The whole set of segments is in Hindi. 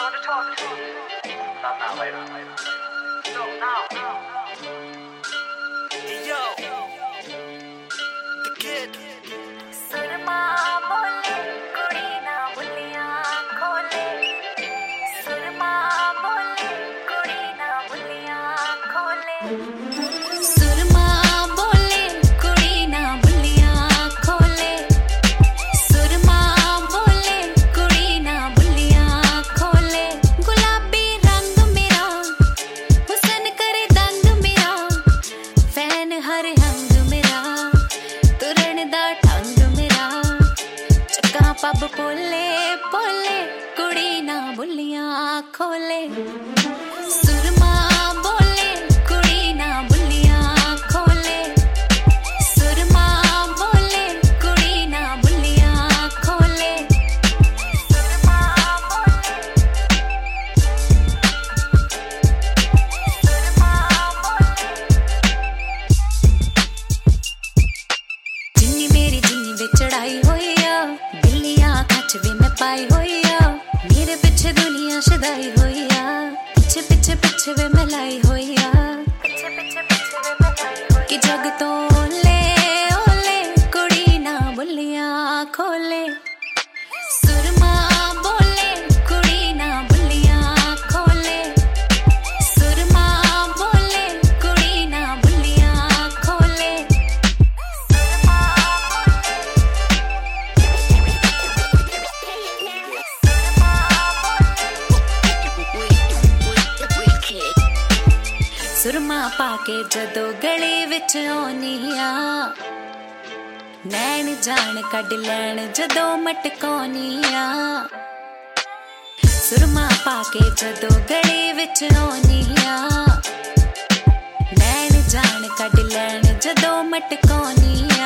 सुरमा बोले कुड़ी ना बुलियां खोले, सुरमा बोले कुड़ी ना बुलियां खोले, सुरमा बोले कुड़ी ना बुलियां खोले, सुरमा बोले कुड़ी ना बुलियां खोले। गुलाबी रंग मेरा हुसन करे दंग मेरा, फैन हर हंग मेरा तुरण दा ठंग मेरा, चक्का पब पोले पोले कुड़ी ना बुलियां खोले, सुरमा बोले कुड़ी ना बुलियां खोले, सुरमा बोले कुड़ी ना बुलियां खोले, सुरमा बोले, सुरमा बोले। जिन्नी मेरी जिन्नी वे चढ़ाई होई आ, बिल्लियां कच वे मैं पाई होई आ, मेरे पिछे दुनिया शदाई होई आ, पिछे पिछे पिछे वे मैं लाई होई आ, पिछे पिछे पिछे वे मैं लाई होई आ, कि जग तो ओले ओले कुड़ी ना बुलियां खोले, सुरमा बोले कुड़ी ना बुलियां खोले, सुरमा बोले कुड़ी ना बुलियां खोले, सुरमा सुरमा पाके जदों गली विच आउनी आ, नैन जान कढ लैण जदों मटकाउनी आ, सुरमा पाके जदों गली विच आउनी आ, नैन जान कढ लैण जदों मटकाउनी आ,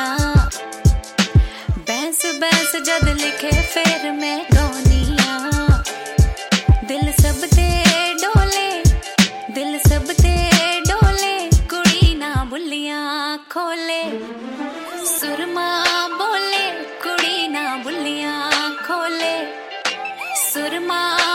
बैंस बैंस जद लिखे फिर मैं गाउनी आ, दिल सब ते डोले, दिल सब ते डोले कुड़ी ना बुलियां खोले, सुरमा बोले कुड़ी ना बुलियां खोले, सुरमा